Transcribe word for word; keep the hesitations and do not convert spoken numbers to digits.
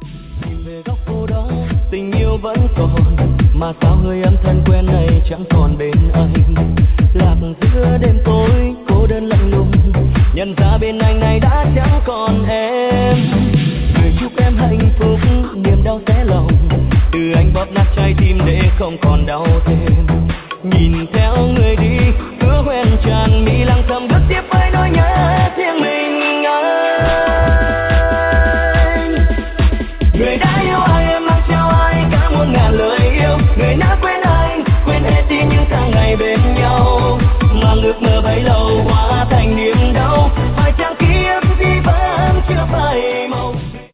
Tìm về góc phố đó tình yêu vẫn còn, mà sao người em thân quen này chẳng còn bên anh. Lạc giữa đêm tối cô đơn lạnh lùng, nhận ra bên anh này đã chẳng còn em. Người chúc em hạnh phúc niềm đau xé lòng, từ anh bóp nát trái tim để không còn đau thêm.